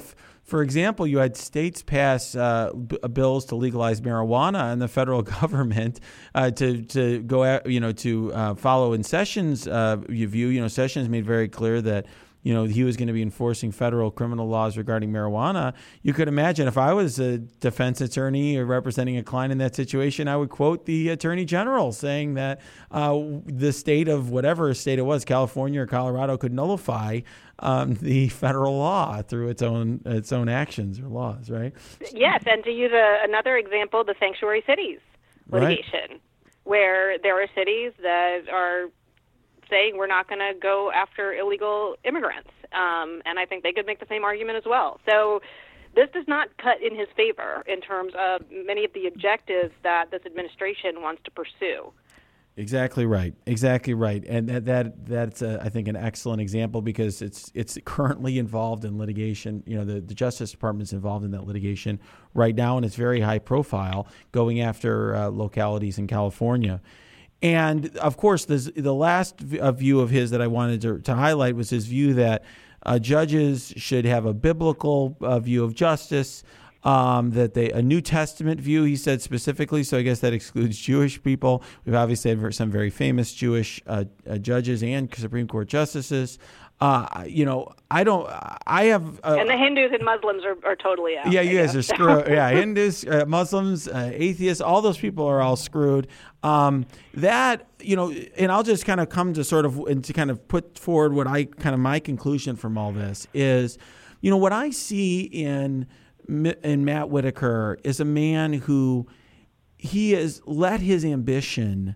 for example, you had states pass uh, b- bills to legalize marijuana, and the federal government uh, to to go out, you know, to uh, follow in Sessions' uh, view. You know, Sessions made very clear that, you know, he was going to be enforcing federal criminal laws regarding marijuana. You could imagine if I was a defense attorney or representing a client in that situation, I would quote the attorney general saying that uh, the state of whatever state it was, California or Colorado, could nullify um, the federal law through its own its own actions or laws, right? Yes, and to use a, another example, the sanctuary cities litigation, right, where there are cities that are saying we're not going to go after illegal immigrants. Um, and I think they could make the same argument as well. So this does not cut in his favor in terms of many of the objectives that this administration wants to pursue. Exactly right. Exactly right. And that, that that's, a, I think, an excellent example because it's it's currently involved in litigation. You know, the, the Justice Department's involved in that litigation right now, and it's very high profile, going after uh, localities in California. And, of course, the, the last view of his that I wanted to, to highlight was his view that uh, judges should have a biblical uh, view of justice, um, that they a New Testament view, he said specifically, so I guess that excludes Jewish people. We've obviously had some very famous Jewish uh, uh, judges and Supreme Court justices. Uh, you know, I don't, I have... Uh, and the Hindus and Muslims are, are totally out. Yeah, you guys are screwed. Yeah, Hindus, uh, Muslims, uh, atheists, all those people are all screwed. Um, that, you know, and I'll just kind of come to sort of, and to kind of put forward what I, kind of my conclusion from all this is, you know, what I see in, in Matt Whitaker is a man who, he has let his ambition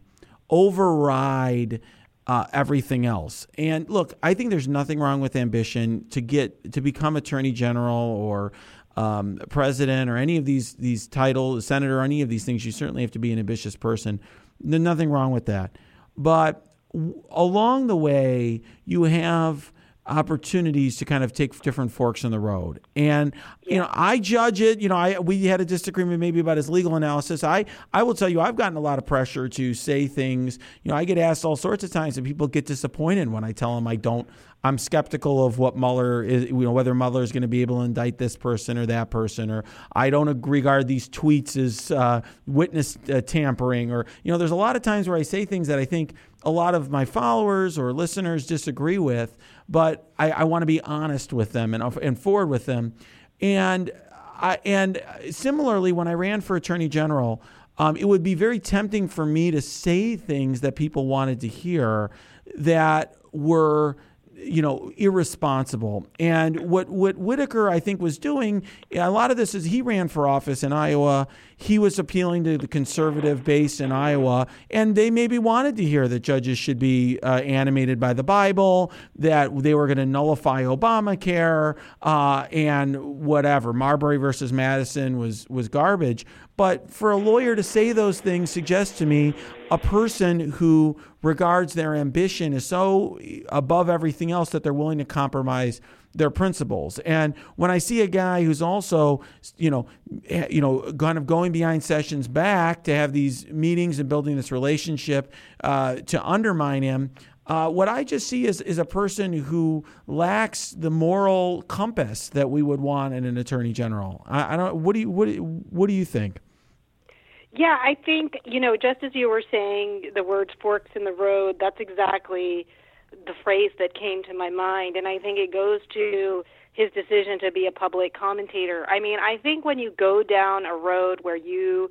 override Uh, everything else. And look, I think there's nothing wrong with ambition to get to become attorney general or um, president or any of these these titles, senator, or any of these things. You certainly have to be an ambitious person. There's nothing wrong with that. But w- along the way, you have opportunities to kind of take different forks in the road. And, you know, I judge it, you know, I we had a disagreement maybe about his legal analysis. I, I will tell you, I've gotten a lot of pressure to say things. You know, I get asked all sorts of times and people get disappointed when I tell them I don't, I'm skeptical of what Mueller is, you know, whether Mueller is going to be able to indict this person or that person, or I don't regard these tweets as uh, witness uh, tampering, or, you know, there's a lot of times where I say things that I think a lot of my followers or listeners disagree with, but I, I want to be honest with them and, and forward with them. And I, and similarly, when I ran for Attorney General, um, it would be very tempting for me to say things that people wanted to hear that were, you know, irresponsible. And what, what Whitaker, I think, was doing, a lot of this is he ran for office in Iowa. He was appealing to the conservative base in Iowa, and they maybe wanted to hear that judges should be uh, animated by the Bible, that they were going to nullify Obamacare, uh, and whatever. Marbury versus Madison was, was garbage. But for a lawyer to say those things suggests to me a person who regards their ambition as so above everything else that they're willing to compromise their principles. And when I see a guy who's also, you know, you know, kind of going behind Sessions' back to have these meetings and building this relationship uh, to undermine him, uh, what I just see is is a person who lacks the moral compass that we would want in an attorney general. I, I don't. What do you what do you, what do you think? Yeah, I think, you know, just as you were saying the words forks in the road, that's exactly the phrase that came to my mind. And I think it goes to his decision to be a public commentator. I mean, I think when you go down a road where you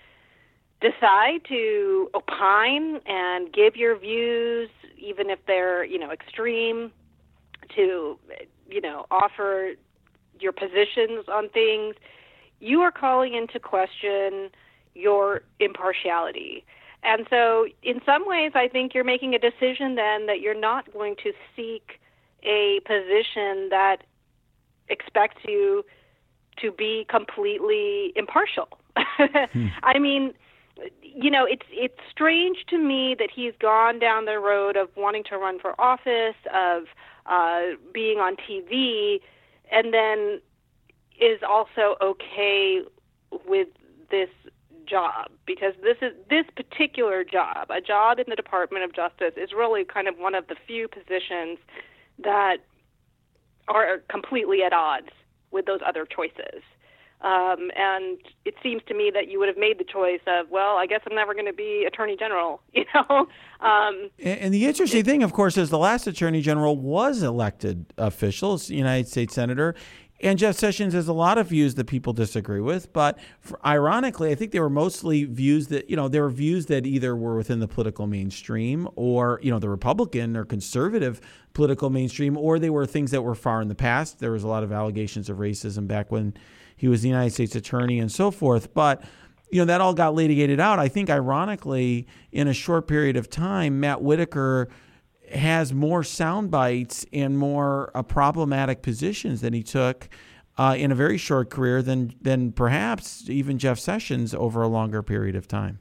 decide to opine and give your views, even if they're, you know, extreme, to, you know, offer your positions on things, you are calling into question your impartiality. And so in some ways, I think you're making a decision then that you're not going to seek a position that expects you to be completely impartial. hmm. I mean, you know, it's it's strange to me that he's gone down the road of wanting to run for office, of uh, being on T V, and then is also okay with this job, because this is this particular job, a job in the Department of Justice, is really kind of one of the few positions that are completely at odds with those other choices. Um, and it seems to me that you would have made the choice of, well, I guess I'm never going to be Attorney General, you know? Um, and, and the interesting thing, of course, is the last Attorney General was elected official, United States Senator. And Jeff Sessions has a lot of views that people disagree with. But for, ironically, I think they were mostly views that, you know, there were views that either were within the political mainstream or, you know, the Republican or conservative political mainstream, or they were things that were far in the past. There was a lot of allegations of racism back when he was the United States attorney and so forth. But, you know, that all got litigated out. I think, ironically, in a short period of time, Matt Whitaker has more sound bites and more uh, problematic positions that he took uh, in a very short career than, than perhaps even Jeff Sessions over a longer period of time.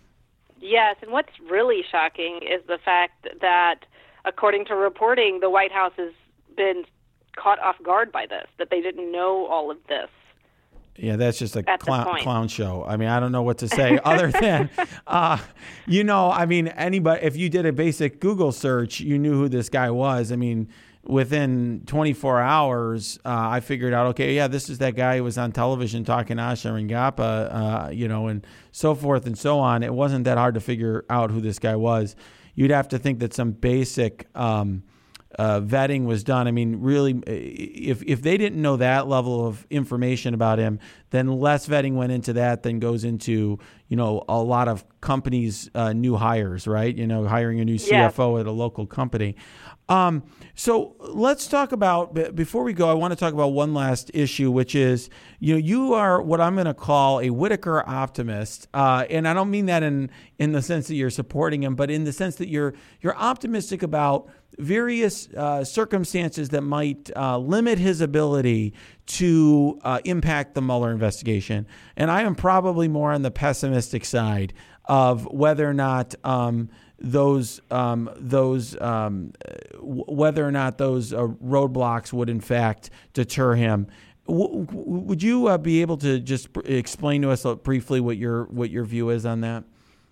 Yes, and what's really shocking is the fact that, according to reporting, the White House has been caught off guard by this, that they didn't know all of this. Yeah, that's just a clown, clown show. I mean, I don't know what to say other than, uh, you know, I mean, anybody, if you did a basic Google search, you knew who this guy was. I mean, within twenty-four hours, uh, I figured out, okay, yeah, this is that guy who was on television talking Asha Rangappa, uh, you know, and so forth and so on. It wasn't that hard to figure out who this guy was. You'd have to think that some basic um Uh, vetting was done. I mean, really, if if they didn't know that level of information about him, then less vetting went into that than goes into, you know, a lot of companies' uh, new hires, right? You know, hiring a new C F O yeah. at a local company. Um, so let's talk about, before we go, I want to talk about one last issue, which is, you know, you are what I'm going to call a Whitaker optimist. Uh, and I don't mean that in, in the sense that you're supporting him, but in the sense that you're, you're optimistic about various uh, circumstances that might uh, limit his ability to uh, impact the Mueller investigation. And I am probably more on the pessimistic side of whether or not um, those um, those um, w- whether or not those uh, roadblocks would in fact deter him. W- w- would you uh, be able to just pr- explain to us briefly what your what your view is on that?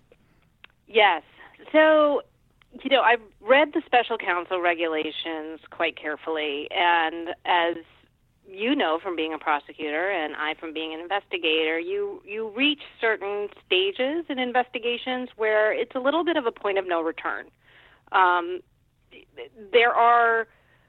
Yes. So, you know, I've read the special counsel regulations quite carefully, and as you know from being a prosecutor and I from being an investigator, you, you reach certain stages in investigations where it's a little bit of a point of no return. Um, there are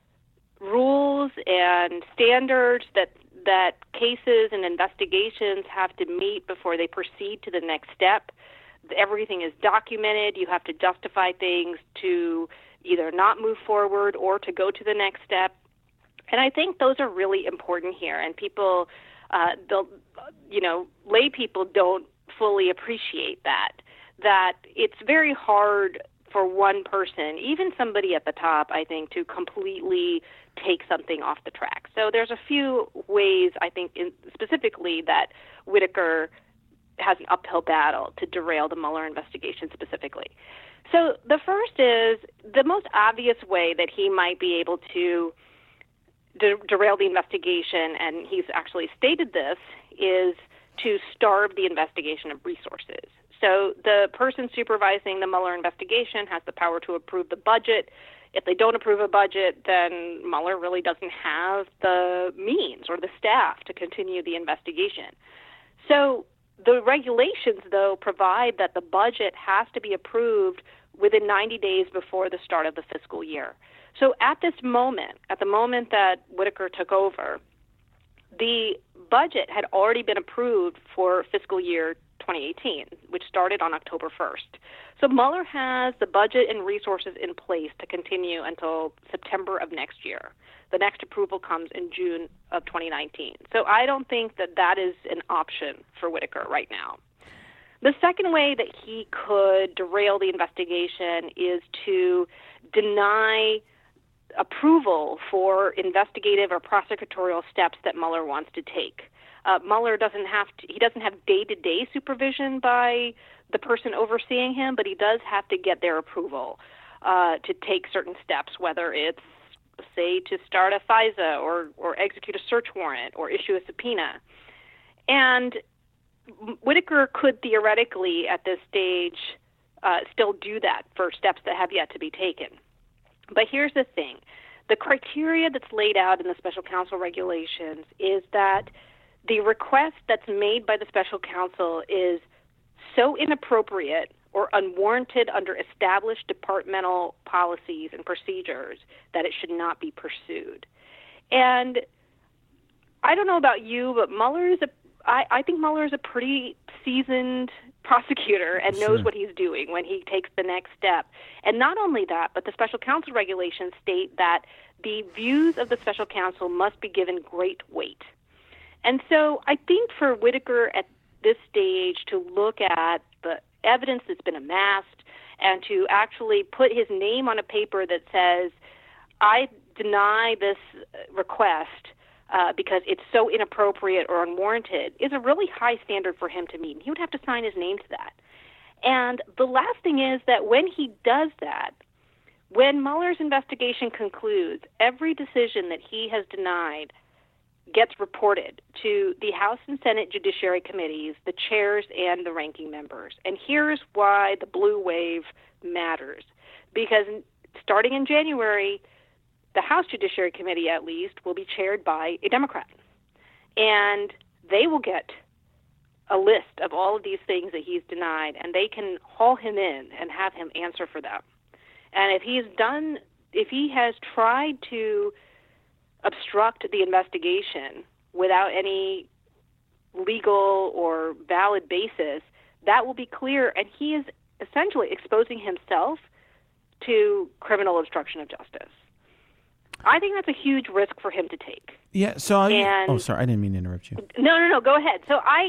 rules and standards that that cases and investigations have to meet before they proceed to the next step. Everything is documented. You have to justify things to either not move forward or to go to the next step. And I think those are really important here. And people, uh, they'll, you know, lay people don't fully appreciate that, that it's very hard for one person, even somebody at the top, I think, to completely take something off the track. So there's a few ways, I think, in, specifically that Whitaker has an uphill battle to derail the Mueller investigation specifically. So the first is the most obvious way that he might be able to de- derail the investigation, and he's actually stated this, is to starve the investigation of resources. So the person supervising the Mueller investigation has the power to approve the budget. If they don't approve a budget, then Mueller really doesn't have the means or the staff to continue the investigation. So the regulations, though, provide that the budget has to be approved within ninety days before the start of the fiscal year. So at this moment, at the moment that Whitaker took over, the budget had already been approved for fiscal year twenty eighteen, which started on October first. So Mueller has the budget and resources in place to continue until September of next year. The next approval comes in June of twenty nineteen. So I don't think that that is an option for Whitaker right now. The second way that he could derail the investigation is to deny approval for investigative or prosecutorial steps that Mueller wants to take. Uh, Mueller doesn't have to, he doesn't have day-to-day supervision by the person overseeing him, but he does have to get their approval uh, to take certain steps, whether it's, say, to start a FISA or, or execute a search warrant or issue a subpoena. And Whitaker could theoretically, at this stage, uh, still do that for steps that have yet to be taken. But here's the thing. the criteria that's laid out in the special counsel regulations is that the request that's made by the special counsel is so inappropriate or unwarranted under established departmental policies and procedures that it should not be pursued. And I don't know about you, but Mueller is a, I, I think Mueller is a pretty seasoned prosecutor and knows Sure. what he's doing when he takes the next step. And not only that, but the special counsel regulations state that the views of the special counsel must be given great weight. And so I think for Whitaker at this stage to look at the evidence that's been amassed and to actually put his name on a paper that says, I deny this request uh, because it's so inappropriate or unwarranted, is a really high standard for him to meet. And he would have to sign his name to that. And the last thing is that when he does that, when Mueller's investigation concludes, every decision that he has denied gets reported to the House and Senate Judiciary Committees, the chairs, and the ranking members. And here's why the blue wave matters. Because starting in January, the House Judiciary Committee, at least, will be chaired by a Democrat. And they will get a list of all of these things that he's denied, and they can haul him in and have him answer for them. And if he's done, if he has tried to obstruct the investigation without any legal or valid basis, that will be clear, and he is essentially exposing himself to criminal obstruction of justice. I think that's a huge risk for him to take. Yeah, so I, and, oh, sorry, I didn't mean to interrupt you. No, no, no, go ahead. So I,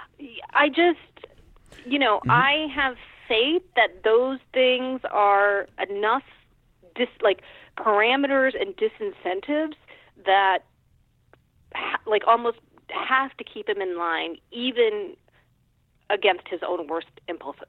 I just, you know, Mm-hmm. I have faith that those things are enough, dis, like parameters and disincentives that, ha- like, almost have to keep him in line, even against his own worst impulses.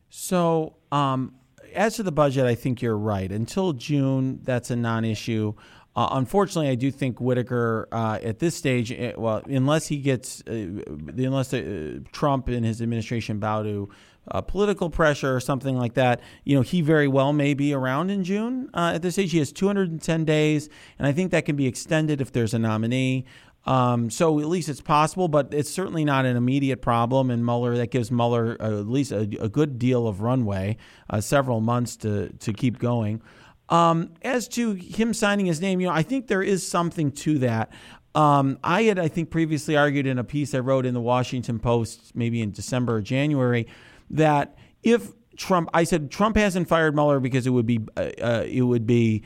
So, um, as to the budget, I think you're right. Until June, that's a non-issue. Uh, unfortunately, I do think Whitaker uh, at this stage, uh, well, unless he gets, uh, unless uh, Trump and his administration bow to uh, political pressure or something like that, you know, he very well may be around in June. Uh, at this stage, he has two hundred ten days, and I think that can be extended if there's a nominee. Um, so at least it's possible, but it's certainly not an immediate problem. And Mueller, that gives Mueller uh, at least a, a good deal of runway, uh, several months to to keep going. Um, as to him signing his name, you know, I think there is something to that. Um, I had, I think, previously argued in a piece I wrote in the Washington Post, maybe in December or January, that if Trump, I said Trump hasn't fired Mueller because it would be, uh, uh, it would be.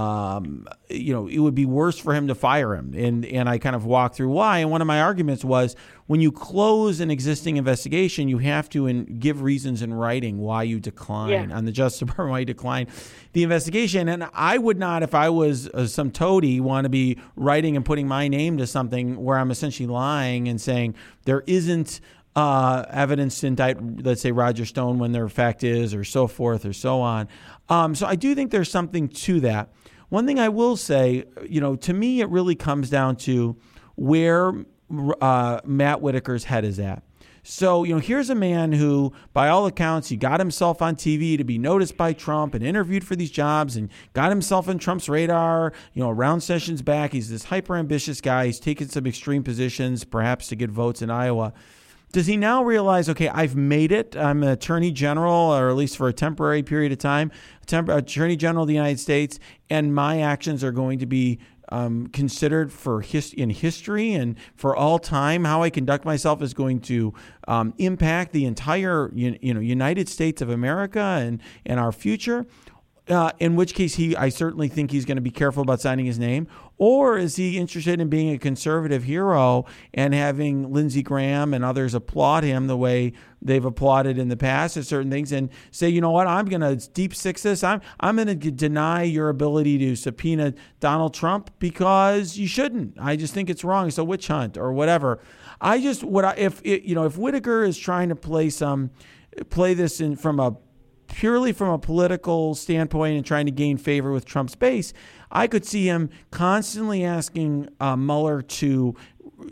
Um, you know, it would be worse for him to fire him. And and I kind of walked through why. And one of my arguments was when you close an existing investigation, you have to in, give reasons in writing why you decline yeah. on the Justice Department, why you decline the investigation. And I would not, if I was uh, some toady, want to be writing and putting my name to something where I'm essentially lying and saying there isn't Uh, evidence to indict, let's say, Roger Stone when their fact is, or so forth, or so on. Um, so I do think there's something to that. One thing I will say, you know, to me, it really comes down to where uh, Matt Whitaker's head is at. So, you know, here's a man who, by all accounts, he got himself on T V to be noticed by Trump and interviewed for these jobs and got himself on Trump's radar, you know, around Sessions back. He's this hyper ambitious guy. He's taken some extreme positions, perhaps to get votes in Iowa. Does he now realize, okay, I've made it. I'm an attorney general, or at least for a temporary period of time, temp- attorney general of the United States, and my actions are going to be um, considered for his- in history and for all time. How I conduct myself is going to um, impact the entire you, you know United States of America and, and our future. Uh, in which case, he, I certainly think he's going to be careful about signing his name. Or is he interested in being a conservative hero and having Lindsey Graham and others applaud him the way they've applauded in the past at certain things and say, you know what, I'm going to deep six this. I'm I'm going to deny your ability to subpoena Donald Trump because you shouldn't. I just think it's wrong. It's a witch hunt or whatever. I just what I, if it, you know if Whitaker is trying to play some play this in from a purely from a political standpoint and trying to gain favor with Trump's base, I could see him constantly asking uh, Mueller to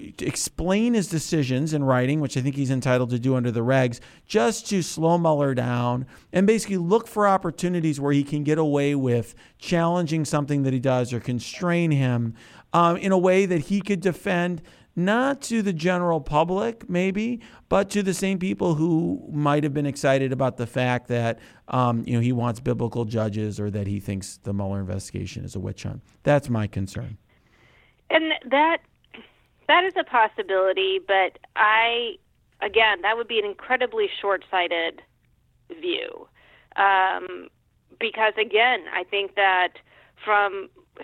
to explain his decisions in writing, which I think he's entitled to do under the regs, just to slow Mueller down and basically look for opportunities where he can get away with challenging something that he does or constrain him um, in a way that he could defend not to the general public, maybe, but to the same people who might have been excited about the fact that um, you know he wants biblical judges or that he thinks the Mueller investigation is a witch hunt. That's my concern. And that that is a possibility, but I, again, that would be an incredibly short-sighted view. Um, because, again, I think that from...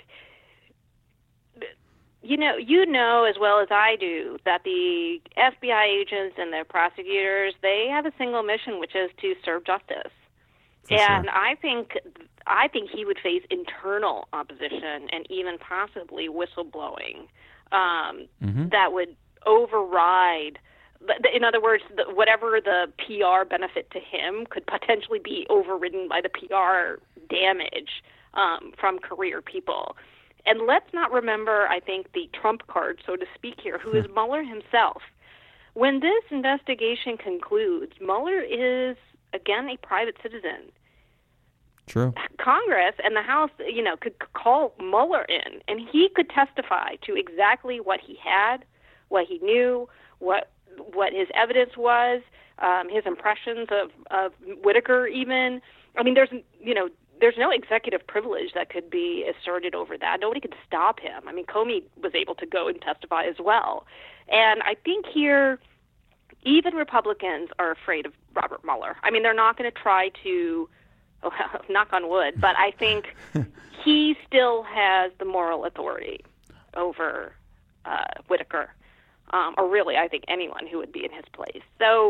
You know, you know as well as I do that the F B I agents and the prosecutors, they have a single mission, which is to serve justice. For and sure. I think I think he would face internal opposition and even possibly whistleblowing um, mm-hmm. that would override. In other words, the, whatever the P R benefit to him could potentially be overridden by the P R damage um, from career people. And let's not remember, I think, the trump card, so to speak here, who is Mueller himself. When this investigation concludes, Mueller is, again, a private citizen. True. Congress and the House, you know, could call Mueller in, and he could testify to exactly what he had, what he knew, what what his evidence was, um, his impressions of, of Whitaker even. I mean, there's, you know, there's no executive privilege that could be asserted over that. Nobody could stop him. I mean, Comey was able to go and testify as well. And I think here, even Republicans are afraid of Robert Mueller. I mean, they're not going to try to, oh, knock on wood, but I think he still has the moral authority over uh, Whitaker, um, or really, I think anyone who would be in his place. So,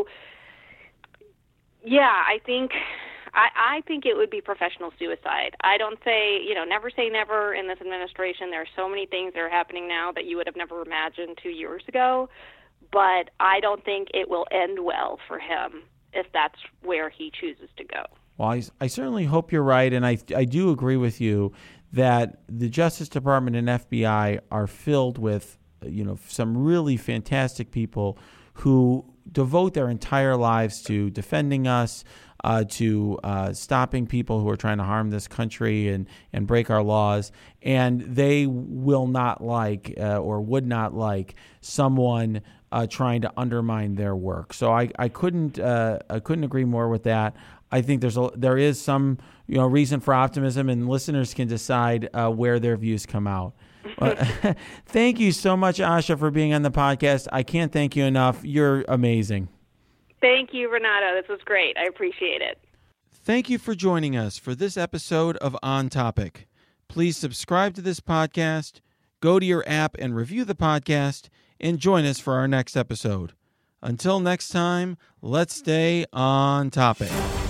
yeah, I think... I, I think it would be professional suicide. I don't say, you know, never say never in this administration. There are so many things that are happening now that you would have never imagined two years ago. But I don't think it will end well for him if that's where he chooses to go. Well, I, I certainly hope you're right. And I, I do agree with you that the Justice Department and F B I are filled with, you know, some really fantastic people who devote their entire lives to defending us, Uh, to uh, stopping people who are trying to harm this country and, and break our laws. And they will not like uh, or would not like someone uh, trying to undermine their work. So I, I couldn't uh, I couldn't agree more with that. I think there's a, there is some you know reason for optimism, and listeners can decide uh, where their views come out. Thank you so much, Asha, for being on the podcast. I can't thank you enough. You're amazing. Thank you, Renato. This was great. I appreciate it. Thank you for joining us for this episode of On Topic. Please subscribe to this podcast, go to your app and review the podcast, and join us for our next episode. Until next time, let's stay on topic.